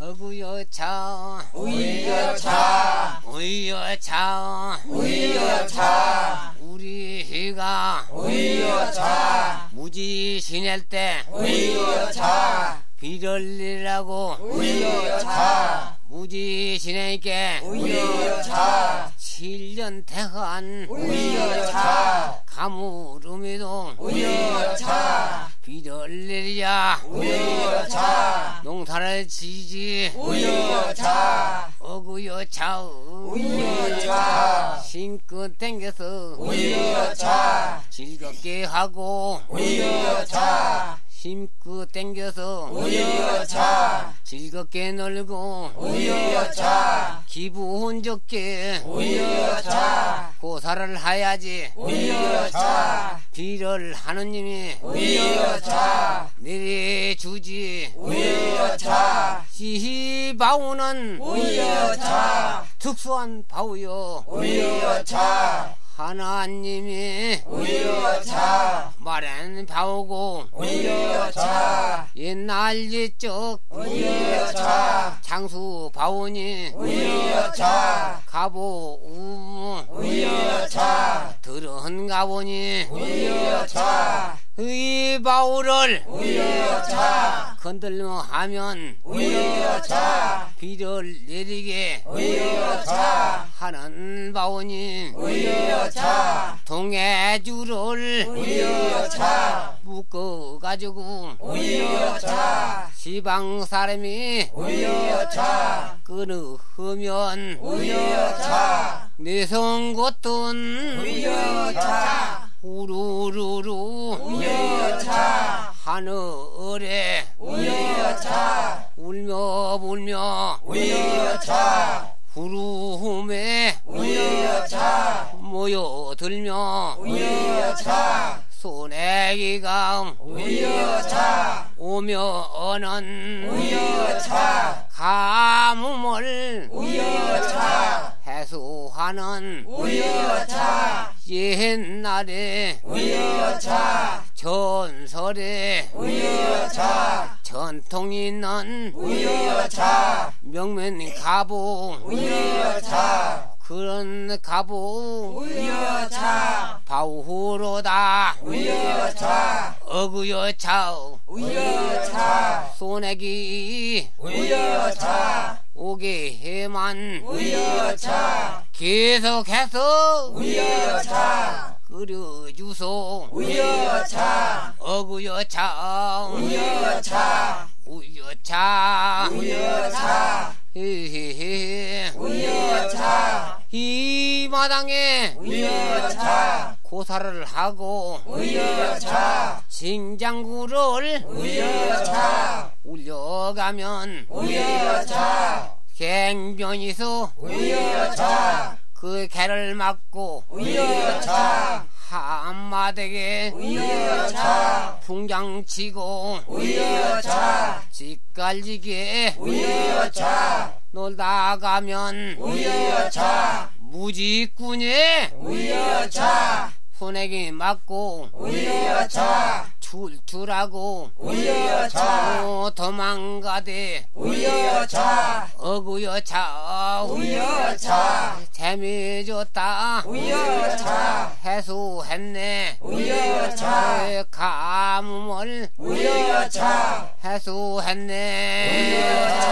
어구여차 우여차 우여차 우여차 우리가 우여차 무지 지낼 때 우여차 비럴리라고 우여차 무지 지내니까 우여차 7년 태한 우여차 가물음이도 우여차 비럴리야 우여차 농사를 지지 우여차 어구여차 우여차 힘껏 땡겨서 우여차 즐겁게 하고 우여차 힘껏 땡겨서 우여차 즐겁게 놀고 우여차 기분 좋게 우여차 고사를 해야지 우여차 비를 하느님이 우여차 내려주지 우여차 시바우는 우여차 특수한 바우요 우여차 하나님이 우여차 말은 바우고 우여차 옛날 옛적 우여차 장수 바우니 우여차 가보 우무 우여차 들은 가보니 우여차 의 바우를 우여차 건들며 하면 우여차 비를 내리게 우여차 하는 바오니 우여차 동해줄을 우여차 묶어가지고 우여차 시방 사람이 우여차 끊으면 우여차 내성곳은 우여차 우르르르 우여차 하늘에 우여차 울며 불며 우여차 구름에 우여차 모여들며 우여차 소내기가 우여차 오면은 우여차 가뭄을 우여차 해소하는 우여차 옛날에 우여차 전설에 우여차 전통이 있는 우여차 명면 가보 우여차 그런 가보 우여차 바우로다 우여차 어구여차 우여차 소내기 우여차 오게 해만 우여차 계속해서 우여차 끓여주소 우여차 어구여차 우여차 우여차 우여차 헤헤헤 우여차 이 마당에 우여차 고사를 하고 우여차 징장구를 우여차 울려가면 우여차 갱변이서 우여차 그 개를 맞고 우여차 한마디에 우여차 풍장치고 우여차 짓갈지게 우여차 놀다 가면 우여차 무지꾼이 우여차 손에게 맞고 우여차 출출하고 우여차 도망가대 우여차 어구여차 우여차 재미졌다 우여차 해소했네 우여차 가뭄을 우여차 해소했네 우여차